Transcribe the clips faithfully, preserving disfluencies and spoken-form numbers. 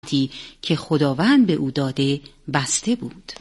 که خداوند به او داده بسته بود.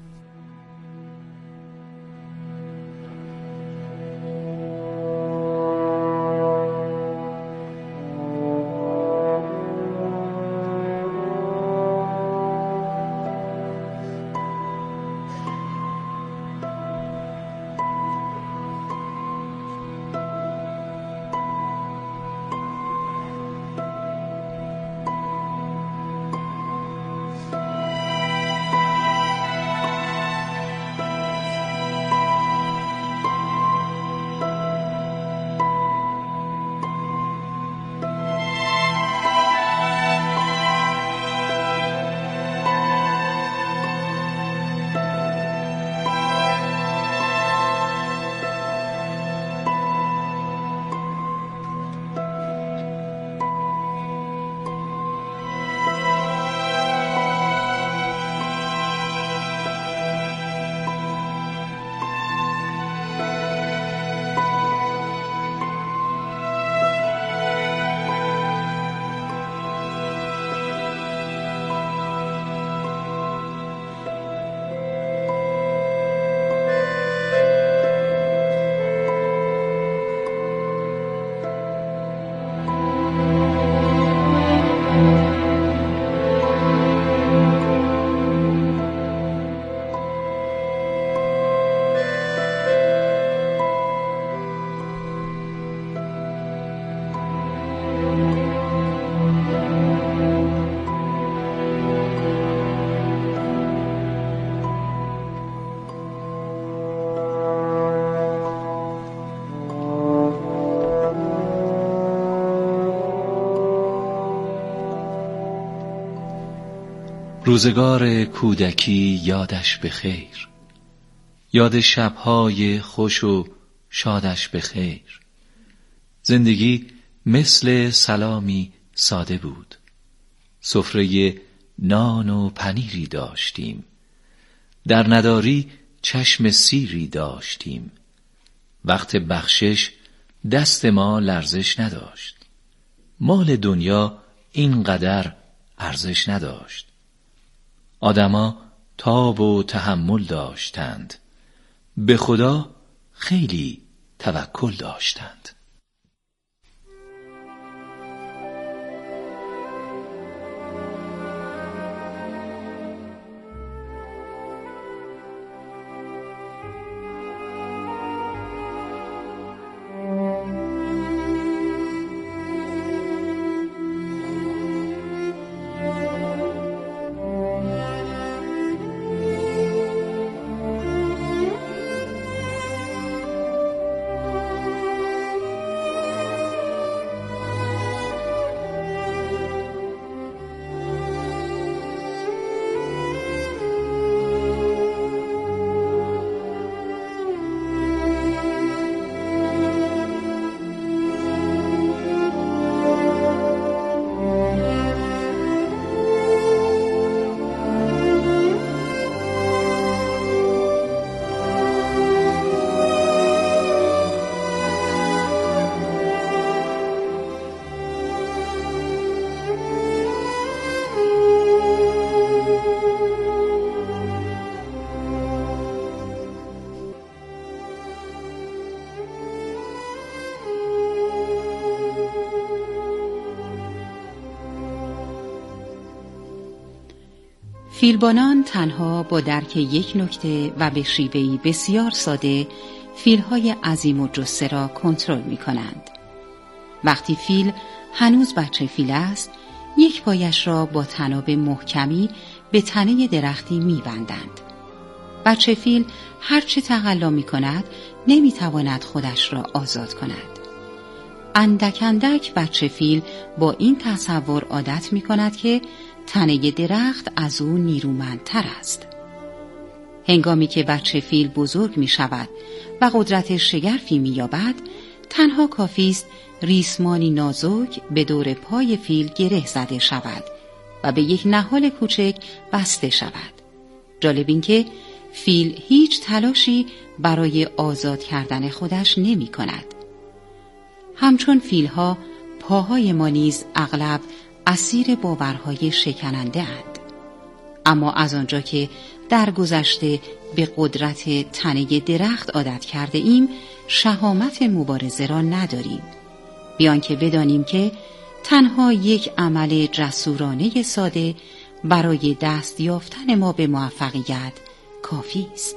روزگار کودکی یادش بخیر، یاد شبهای خوش و شادش بخیر. زندگی مثل سلامی ساده بود، سفره نان و پنیری داشتیم، در نداری چشم سیری داشتیم. وقت بخشش دست ما لرزش نداشت، مال دنیا اینقدر ارزش نداشت. آدما تاب و تحمل داشتند، به خدا خیلی توکل داشتند. فیلبانان تنها با درک یک نکته و به شیوهی بسیار ساده فیلهای عظیم و جثه را کنترل می کنند. وقتی فیل هنوز بچه فیل است، یک پایش را با طناب محکمی به تنه درختی می بندند. بچه فیل هرچه تقلا می کند نمی تواند خودش را آزاد کند. اندک اندک بچه فیل با این تصور عادت می کند که تنه درخت از او نیرومندتر است. هنگامی که بچه فیل بزرگ می شود و قدرت شگرفی می یابد، تنها کافی است ریسمانی نازک به دور پای فیل گره زده شود و به یک نهال کوچک بسته شود. جالب این که فیل هیچ تلاشی برای آزاد کردن خودش نمی کند. همچون فیلها، پاهای ما نیز اغلب اسیر باورهای شکننده اند. اما از آنجا که در گذشته به قدرت تنه درخت عادت کرده ایم، شهامت مبارزه را نداریم، بیان که بدانیم که تنها یک عمل جسورانه ساده برای دست یافتن ما به موفقیت کافی است.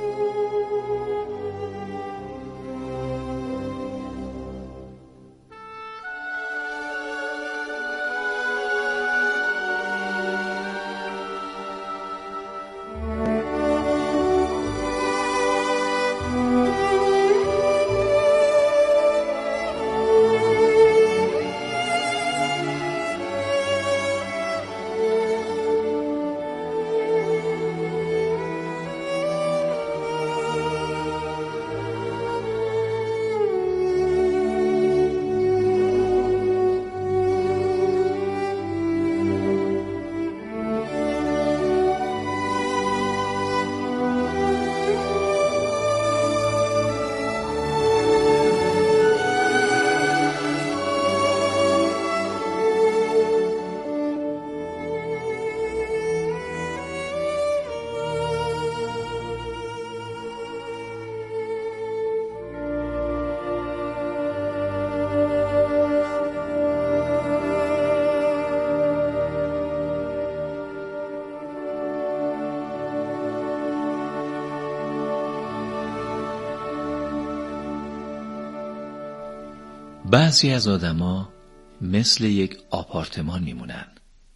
بعضی از آدما مثل یک آپارتمان میمونن،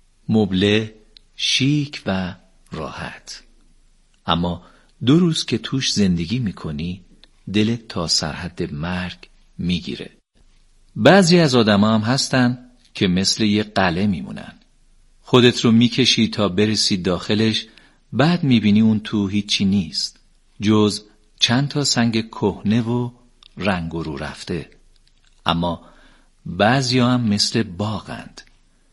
مبله، شیک و راحت. اما دو روز که توش زندگی میکنی دلت تا سرحد مرگ میگیره. بعضی از آدما هم هستن که مثل یک قلعه میمونن، خودت رو میکشی تا برسی داخلش، بعد میبینی اون تو هیچی نیست جز چند تا سنگ کهنه و رنگ و رو رفته. اما بعضی هم مثل باغند،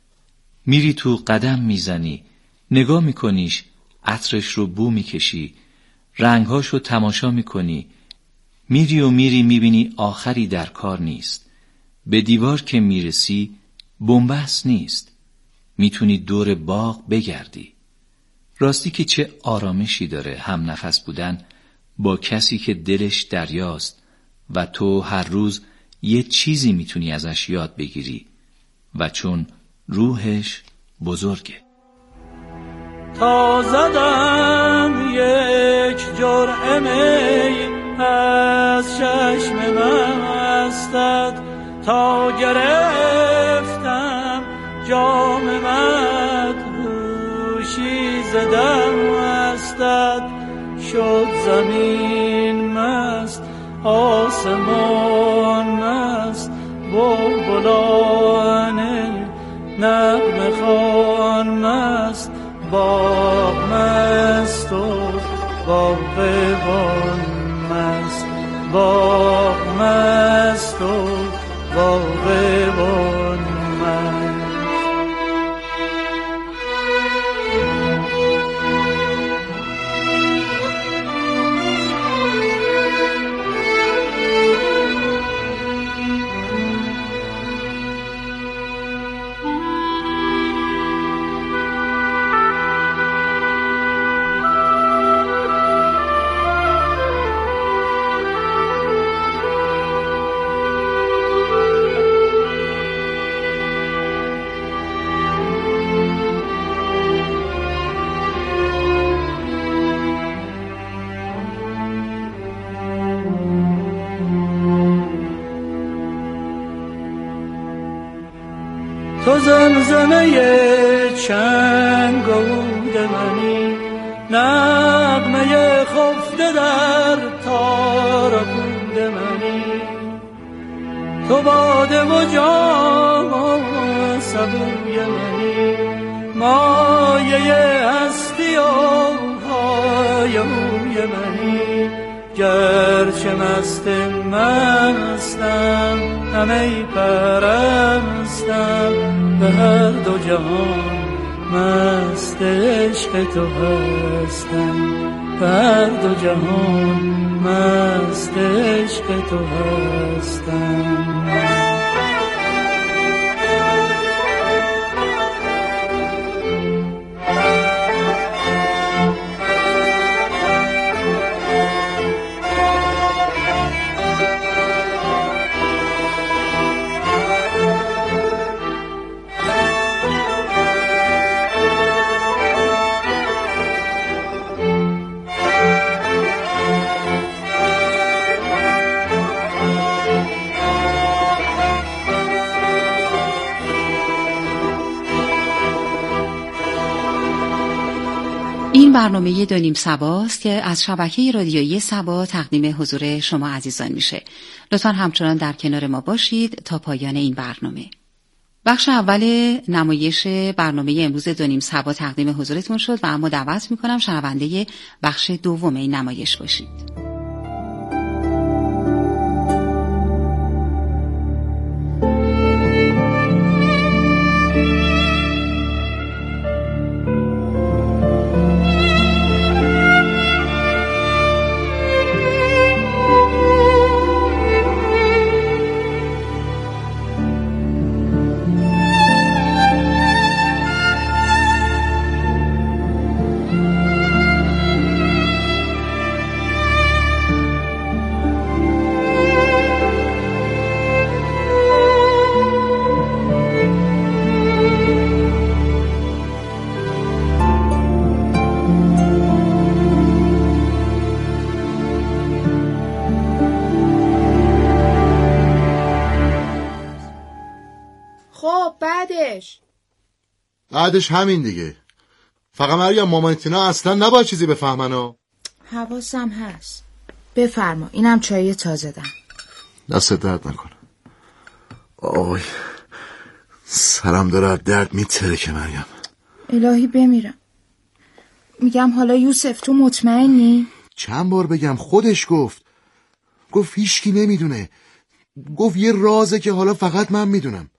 میری تو قدم میزنی، نگاه میکنیش، عطرش رو بو میکشی، رنگهاش رو تماشا میکنی، میری و میری میبینی آخری در کار نیست. به دیوار که میرسی بنبست نیست، میتونی دور باغ بگردی. راستی که چه آرامشی داره هم نفس بودن با کسی که دلش دریاست و تو هر روز یه چیزی میتونی ازش یاد بگیری و چون روحش بزرگه. تا زدم یک جرعه می از چشم مستت، تا گرفتم جام مدهوشی ز دستت، شد زمین مست آسمان مست، بلبلان نغمه خوان مست، باغ مست و باغبان مست، باغ مست و باغبان مست. تو زمزمه چنگ و عود منی، نغمه خفته در تار و پود منی، تو باده و جام و سبوی منی، مایه هستی و های اوی منی. گرچه مست مستم همه پرستم، به هر دو جهان مست عشق تو هستم، به هر دو جهان مست عشق تو هستم. این برنامه دو نیم سباست که از شبکه رادیویی سبا تقدیم حضور شما عزیزان میشه. لطفاً همچنان در کنار ما باشید تا پایان این برنامه. بخش اول نمایش برنامه امروز دو نیم سبا تقدیم حضورتون شد و اما دعوت میکنم شنونده بخش دوم این نمایش باشید. بعدش همین دیگه. فقط مریم مامانتینا اصلا نباید چیزی بفهمن ها. حواسم هست. بفرما، اینم چای تازه دم. دست درد نکنه. آی سرم داره از درد میترکه مریم. الهی بمیرم. میگم حالا یوسف تو مطمئنی؟ چند بار بگم خودش گفت. گفت هیچکی نمیدونه. گفت یه رازه که حالا فقط من میدونم.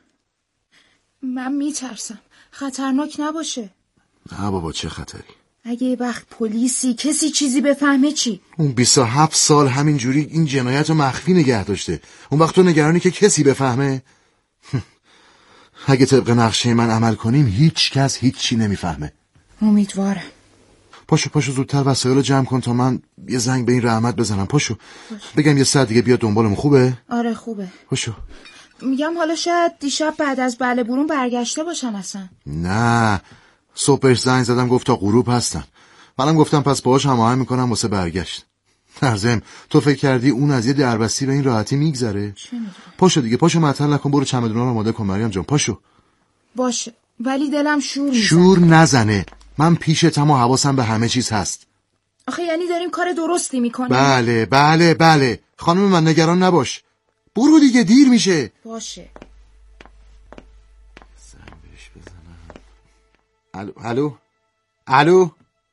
من میترسم خطرناک نباشه. نه بابا چه خطری. اگه یه وقت پلیسی کسی چیزی بفهمه چی؟ اون بیست و هفت سال همین جوری این جنایت رو مخفی نگه داشته. اون وقت تو نگرانی که کسی بفهمه؟ اگه طبق نقشه من عمل کنیم هیچ کس هیچ چی نمیفهمه. امیدوارم. پاشو پاشو زودتر وسایل جمع کن تا من یه زنگ به این رحمت بزنم. پاشو باش. بگم یه ساعت دیگه بیا دنبالم. خوبه؟ آره خوبه. پاشو. میگم حالا شاید دیشب بعد از بله برون برگشته باشن اصلا. نه صبحش زنگ زدم گفت تا غروب هستن. منم گفتم پس باهاش هماهنگ میکنم واسه برگشت. نرزم تو فکر کردی اون از یه دربستی به این راحتی میگذره؟ پاشو دیگه پاشو معطل نکن. برو چمدونا رو آماده کن مریم جان. پاشو. باشه ولی دلم شور میزنه. شور نزنه. من پیشتم و حواسم به همه چیز هست. آخه یعنی داریم کار درستی میکنیم؟ بله بله بله خانم من نگران نباش. برو دیگه دیر میشه. باشه. زنگش بزنم. الو الو الو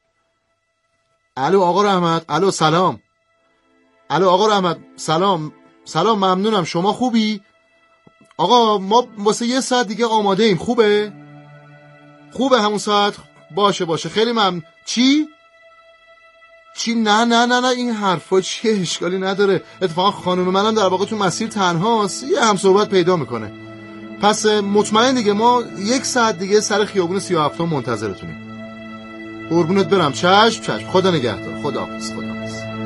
الو آقا رحمت. الو سلام. الو آقا رحمت سلام. سلام ممنونم. شما خوبی؟ آقا ما واسه یه ساعت دیگه آماده ایم. خوبه؟ خوبه همون ساعت؟ باشه باشه خیلی ممنون. چی؟ چی؟ نه نه نه نه این حرفا چیه؟ اشکالی نداره. اتفاقا خانم منم در واقع تو مسیر تنهاست. یه هم صحبت پیدا میکنه. پس مطمئن دیگه ما یک ساعت دیگه سر خیابون سی و هفتم منتظرتونیم. قربونت برم. چشم چشم. خدا نگهدار. خداحافظ. خداحافظ.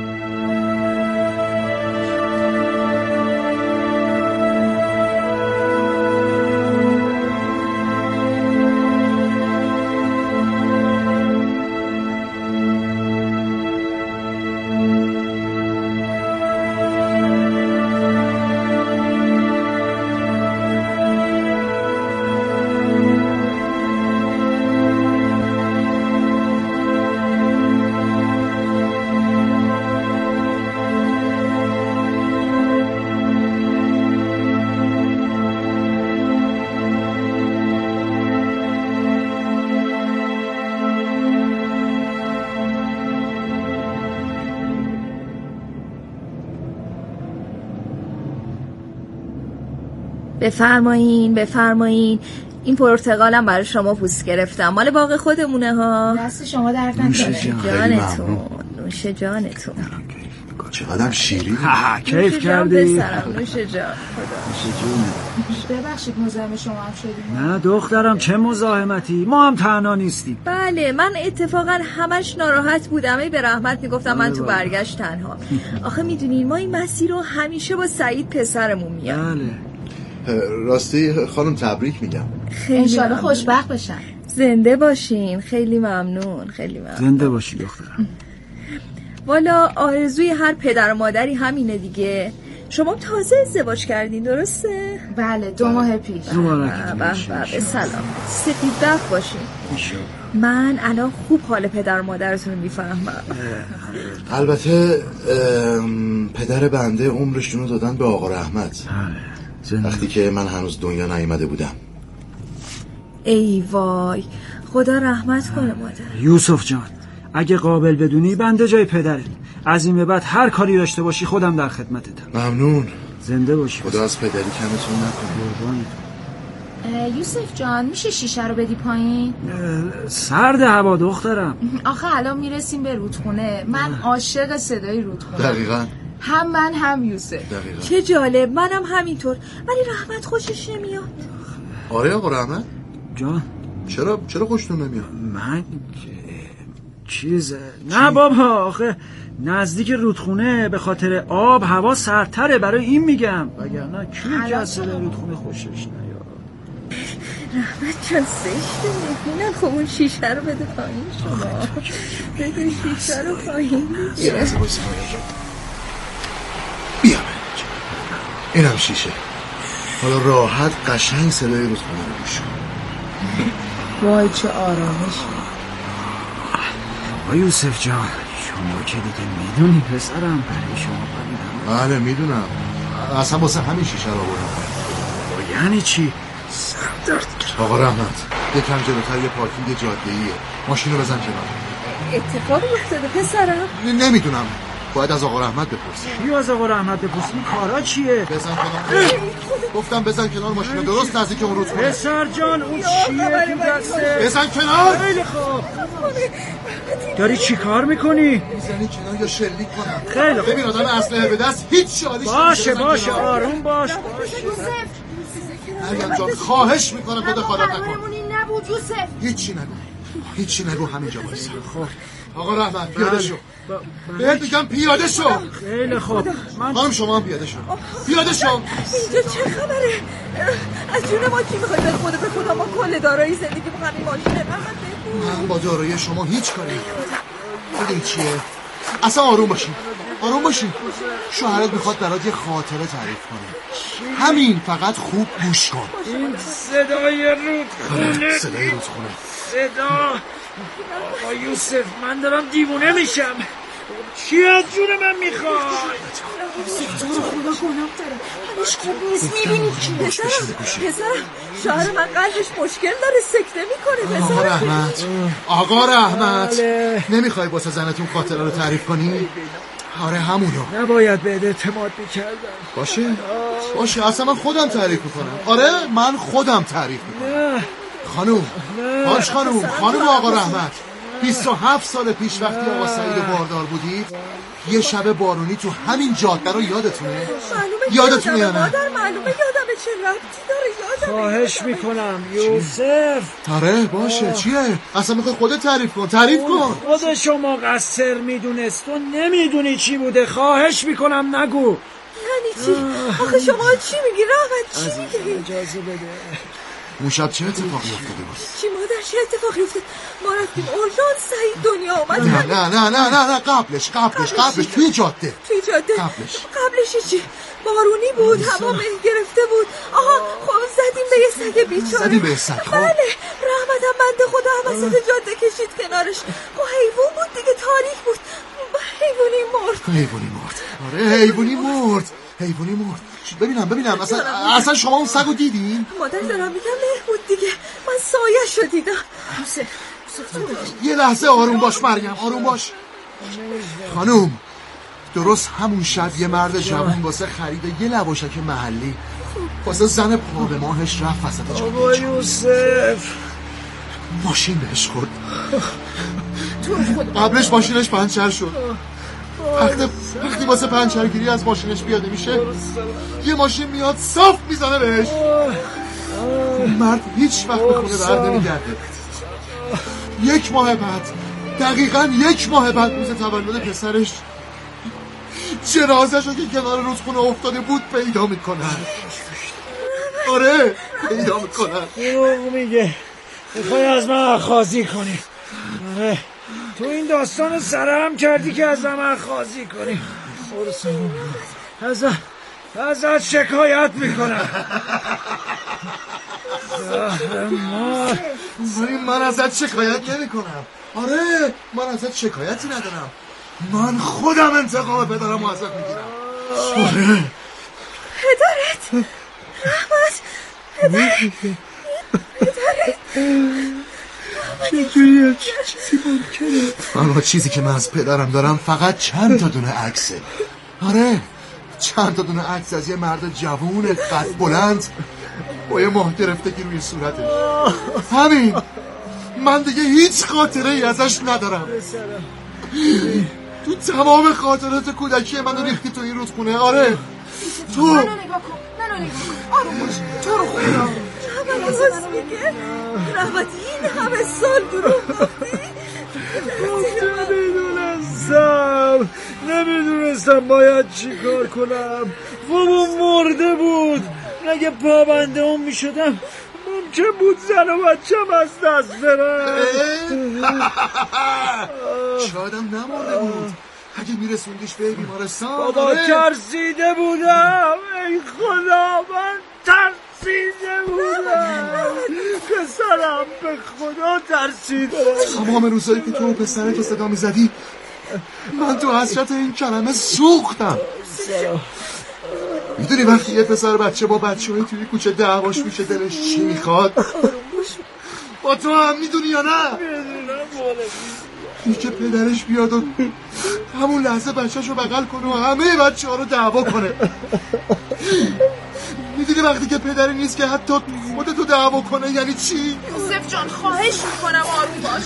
بفرمایین بفرمایین. این پرتقالم برای شما پوست گرفتم. مال باغ خودمونه ها. دست شما درد نکنه. جانتون نوش جانتون. چقدرم شیرین. کیف کردی؟ نوش جان. ببخشید مزاحم شما هم شدیم. نه دخترم چه مزاحمتی، ما هم تنها نیستیم. بله من اتفاقا همش ناراحت بودم. ای به رحمت میگفتم من تو برگشت تنها. آخه میدونی ما این مسیر رو همیشه با سعید پسرمون میام. بله راستی خانم تبریک میگم. انشالله خوشبخت باشن. زنده باشین. خیلی ممنون. خیلی ممنون. زنده باشی دخترم. والا آرزوی هر پدر و مادری همینه دیگه. شما تازه ازدواج کردین درسته؟ بله دو ماه پیش. مبارک به سلام. سپید بخت باشین. من الان خوب حال پدر و مادرتون رو میفهمم. البته پدر بنده عمرشون رو دادن به آقا رحمت وقتی که من هنوز دنیا نیامده بودم. ای وای، خدا رحمت کنه مادر. یوسف جان اگه قابل بدونی بنده جای پدرت. از این به بعد هر کاری داشته باشی خودم در خدمتتم. ممنون. زنده باشی. خدا از پدری کمتون نکنه. قربانت. یوسف جان میشه شیشه رو بدی پایین؟ سرد هوا دخترم. آخه الان میرسیم به رودخونه. من عاشق صدای رودخونه. دقیقاً. هم من هم یوسف. دقیقاً. چه جالب، منم همینطور. ولی رحمت خوشش نمیاد. آره آقا رحمت جان چرا چرا خوشتون نمیاد؟ من چیز نه بابا، آخه نزدیک رودخونه به خاطر آب هوا سردتره، برای این میگم. وگرنه کی که از صدای رودخونه خوشش نیاد. رحمت چون زشته نمیدونم. خب اون شیشه رو بده پایین. شما بده شیشه رو پایین. یه لحظه بایسته بیا اینم شیشه. حالا راحت قشنگ صدای رودخونه رو گوش کن. وای چه آرامشی. آقا یوسف جان شما که دیگه میدونی پسرم برای شما بردم. بله میدونم، اصلا واسه همین شیشه رو آوردم. یعنی چی؟ سر درد کرد. آقا رحمت یکم جلوتر یه پارکینگ جاده‌ایه، ماشین رو بزن کنار. اتفاقی افتاده پسرم؟ نمیدونم، باید از آقا رحمت بپرسی. چی از آقا رحمت بپرسی؟ این کارا چیه؟ بزن کنار. گفتم بزن کنار ماشین رو، درست نزدیک اون رودخونه. پسر جان اون چیه تو دسته؟ بزن کنار. خیلی خوب. داری چی کار میکنی؟ میزنی کنار یا شلیک کنم؟ خیلی خوب. ببین آدم اسلحه به دست هیچ شالیش باشه باشه آروم باش. مریم جان خواهش میکنم به دخالت نکن. نبود یوسف. هیچی نگو، هیچی نگو، همینجا وایسا. آقا رحمت پیاده شو. بهت میگم پیاده شو. خیلی خوب. خانم شما هم پیاده شو. پیاده شو. اینجا چه خبره؟ از جون ما کی میخواد به خود به خدا ما کل دارایی زندگی با همین ماشینه. من با دارایی شما هیچ کاری میدونی چیه؟ اصلا آروم باشین، آروم باشین. شوهرت میخواد برات یه خاطره تعریف کنه، همین فقط خوب گوش کن. این صدای رودخونه. صدای رودخونه. صدا آقا یوسف من دارم دیوونه میشم. چی از جون من میخواد؟ تو رو خدا گناه داره، همش خوب نیست. میبینی پسرم پسرم شوهر من قلبش مشکل داره، سکته میکنه. پسرم آقا رحمت آقا رحمت نمیخوای واسه زنتون خاطره رو تعریف کنی؟ آره همونو. نباید به اعتماد میکردم. باشه باشه اصلا من خودم تعریف میکنم. آره من خودم تعریف میکنم. خانوم باش خانوم خانوم آقا رحمت بیست و هفت سال پیش وقتی آقا سعید باردار بودید یه شب بارونی تو همین جاده رو یادتونه؟ یادتونه یا نه؟ مادر معلومه یادمه، چه ربطی داره؟ یادمه. خواهش میکنم یوسف. آره باشه چیه؟ اصلا میخوای خودت تعریف کن. تعریف کن. خود شما قصر میدونست و نمیدونی چی بوده. خواهش میکنم نگو. یعنی چی؟ آخه شما چی میگی رحمت؟ چی میگی؟ اجازه بده. اون شب چه اتفاقی افتاده بود؟ چی مادر چه اتفاقی افتاد؟ ما رفتیم اورژانس، سعید دنیا آمد. نه نه نه نه نه نه قبلش قبلش قبلش توی جاده. توی جاده قبلش قبلش چی؟ بارونی بود، هوا مه گرفته بود. آها خب زدیم به یه سگ بیچاره. زدیم به سگ. بله رحمتم بنده خدا هم وسط جاده کشید کنارش. خب حیوان بود دیگه، تاریک بود. حیوانی مرد. حیوانی مرد. آره حیوانی مرد. حیوانی مرد. ببینم ببینم اصلا اصلا شما اون سگو دیدین؟ مادر دارم میگم مهر بود دیگه، من سایه شو دیدم. یه لحظه آروم باش مریم، آروم باش. خانوم درست همون شب یه مرد جوان واسه خرید یه لواشک محلی واسه زن پا به ماهش رفت وسط جاده. آقا یوسف ماشین بهش خورد. قبلش ماشینش پنچر شد. وقتی وقتی واسه پنچرگیری از ماشینش پیاده میشه یه ماشین میاد صاف میزنه بهش. مرد هیچ وقت به خونه بر نمیگرده. یک ماه بعد دقیقاً یک ماه بعد روز تولد پسرش جنازه‌شو که کنار رودخونه افتاده بود پیدا میکنن. آره پیدا میکنن. دروغ میگه. میخوای از من خازی کنی. آره تو این داستان سرهم کردی که از من خازی کنی. از ازت شکایت میکنم. زهرمار. من ازت شکایت نمی کنم. آره من ازت شکایتی ندارم. من خودم انتقام پدرم ازت میگیرم. آره پدرت رحمت پدرت پدرت چجوری چیزی ممکنه؟ اما چیزی که من از پدرم دارم فقط چند تا دونه عکسه. آره چند تا دونه عکس از یه مرد جوون قد بلند با یه ماه گرفتگی روی صورتش. همین. من دیگه هیچ خاطره ای ازش ندارم. تو تمام خاطرات کودکی منو ریختی تو این رودخونه. آره تو منو نگاه کن منو نگاه کن آروم باش. تو رو خدا راست میگه. رحمت این همه سال دروغ گفتی؟ نمیدونستم نمیدونستم باید چی کار کنم. بابا مرده بود. نگه پابنده اون میشدم ممکن بود زن و بچم از دست برم. شایدم نمرده بود. اگه میرسوندیش به بیمارستان. بابا ترسیده بودم. ای خدا من ترسیده بودم. پسرم به خدا ترسیده. تمام روزایی که تو پسرت رو صدا میزدی من تو حسرت این کلمه سوختم. میدونی وقتی یه پسر بچه با بچه های توی کوچه دعواش میشه دلش چی میخواد؟ با تو هم میدونی یا نه؟ این که پدرش بیاد و همون لحظه بچهش رو بغل کنه و همه بچه ها رو دعوا کنه. میدونی وقتی که پدری نیست که حتی خودتو دعوا کنه یعنی چی؟ یوسف جان خواهش میکنم آروم باش.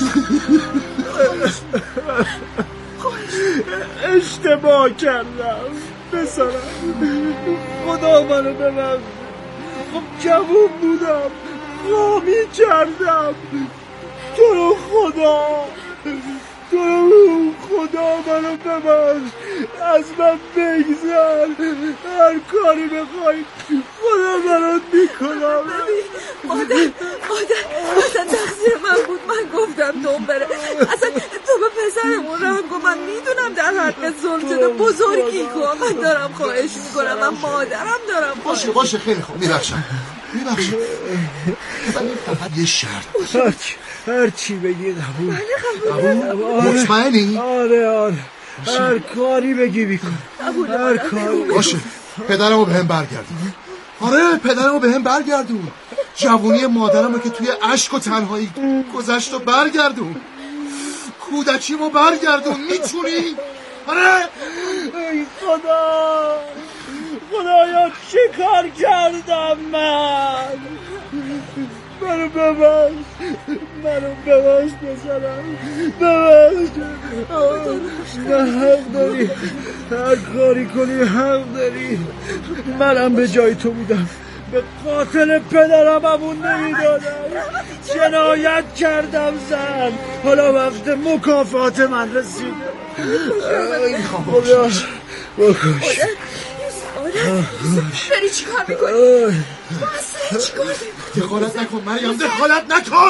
اشتباه کردم پسرم. خدا منو ببخش. خب جوون بودم خواهی کردم. تو رو خدا تو رو خدا منو ببخش. از من بگذر. هر کاری بخوای خدا برات میکنم. مادر مادر اصلا تقصیر من بود. من گفتم دوم بره. اصلا تو به پسرمون رحم کن. من میدونم در حق ظلم شده. بزرگی کن. من دارم خواهش میکنم. من مادرم دارم. باشه باشه خیلی خوب میبخشم میبخشم. ولی فقط یه شرط. هر چی بگی قبول. قبول؟ مطمئنی؟ آره آره هر کاری بگی بیکن. هر کاری. باشه پدرمو به هم برگردون. آره پدرمو به هم برگردون. جوونی مادرمو که توی عشق و تنهایی گذشت و برگردون. کودکیمو برگردون. میتونی؟ آره ای خدا خدایا چه کار کردم من. منو ببخش منو ببخش پسرم. ببخش. نه حق داری. هر کاری کنی حق داری. منم به جای تو بودم به قاتل پدرم همون نمیدادم. جنایت کردم زن. حالا وقت مکافات من رسیده. خدا بکش. داری چی کار میکنی؟ بسه چی کار میکنی؟ دخالت نکن مریم دخالت نکن.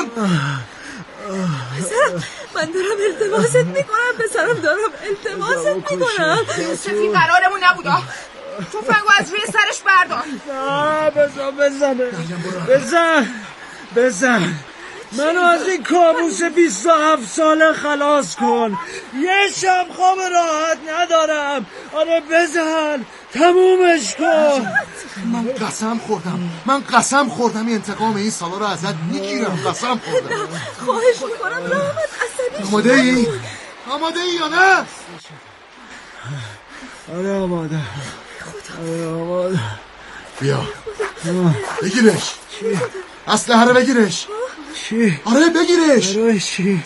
پسرم من دارم التماست میکنم. پسرم دارم التماست میکنم. یوسف این قرارمون نبوده. توفنگو از روی سرش بردار. نه بزن بزن بزن بزن. منو از این کابوس بیست و هفت ساله خلاص کن. یه شب خواب راحت ندارم. آره بزن تمومش کن. من قسم خوردم من قسم خوردم انتقام این سالا رو ازت میگیرم. قسم خوردم. خواهش میکنم رحمت عصبی. آماده ای؟ آماده ای یا نه؟ آره آماده. آره آماده. بیا بگیرش. اسلحه رو بگیرش. چی؟ آره بگیرش. آره چی؟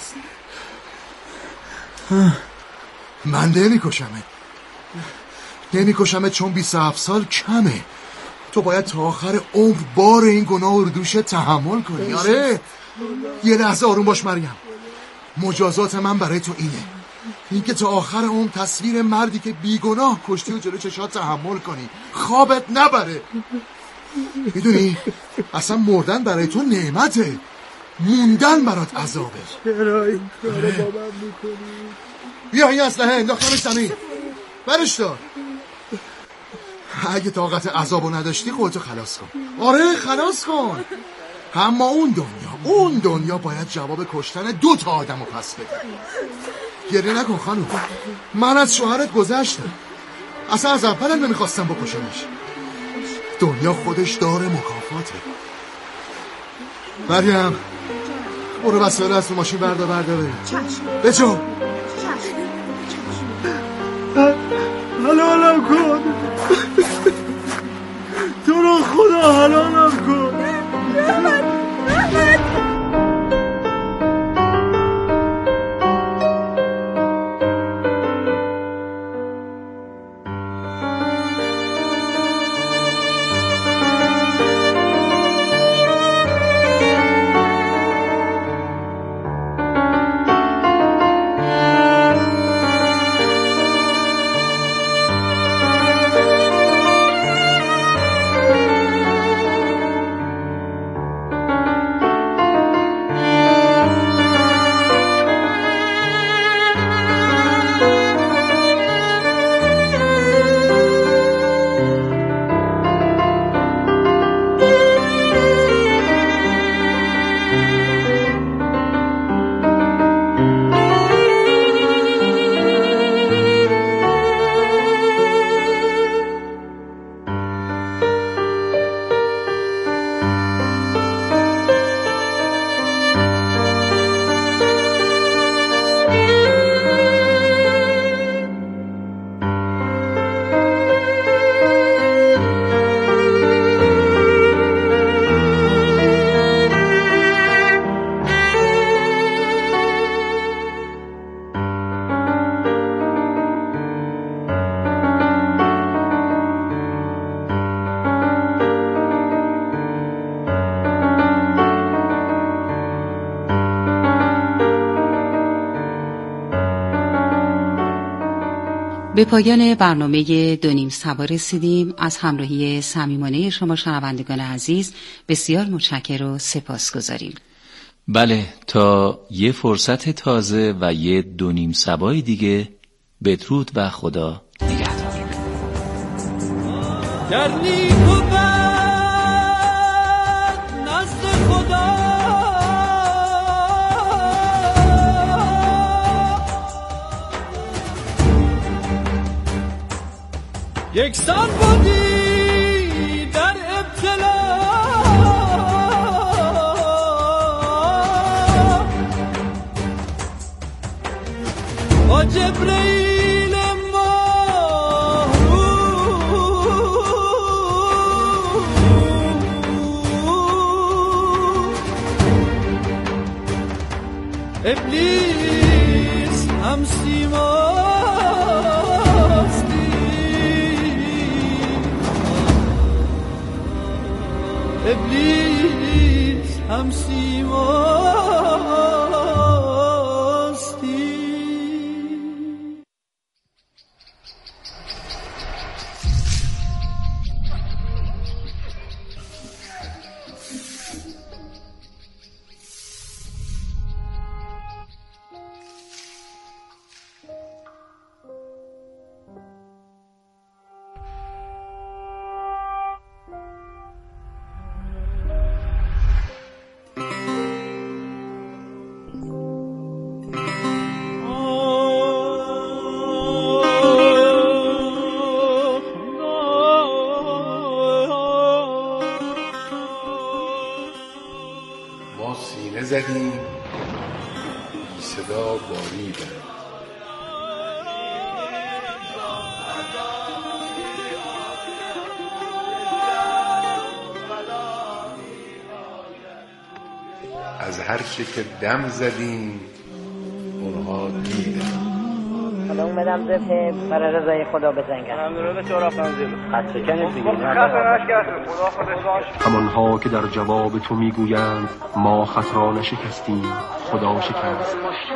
من نمیکشمه نمیکشمه چون بیست و هفت سال کمه. تو باید تا آخر عمر بار این گناه رو دوش تحمل کنی. آره یه لحظه آروم باش مریم. مجازات من برای تو اینه. این که تا آخر عمر تصویر مردی که بیگناه کشتی و جلو چشات تحمل کنی. خوابت نبره. میدونی اصلا مردن برای تو نعمته. موندن برات عذابه. چرا این کارو با من میکنی؟ بیا این اسلحه انداختمش زمین. برش دار. اگه طاقت عذابو نداشتی خودتو خلاص کن. آره خلاص کن. اما اون دنیا اون دنیا باید جواب کشتن دو تا آدمو پس بده. گریه نکن خانم، من از شوهرت گذشتم، اصلا از اول نمیخواستم بکشمش. دنیا خودش داره مکافاته. مریم برو وسایل از تو ماشین بردار بردار بریم. بچو حلالم کن، تو رو خدا حلالم کن. به پایان برنامه دو نیم شبا رسیدیم. از همراهی صمیمانه شما شنوندگان عزیز بسیار متشکر و سپاسگزاریم. بله، تا یه فرصت تازه و یه دو نیم شبای دیگه، بدرود و خدا نگهدار. در نیک و بد نزد خدا یکسان بودی در ابتلا، با جبرئیل ابلیس هم سیماستی، ابلیس هم سیماستی. زدیم بی صدا باریدن، از هر چه که دم زدیم اونها دیدن. حالا اومدم زفه برای رضای خدا بزنگم. ممنون تو را خانزیم خط شکنید دیگه. همانها که در جواب تو میگویند ما خط را نشکستیم، خدا شکست.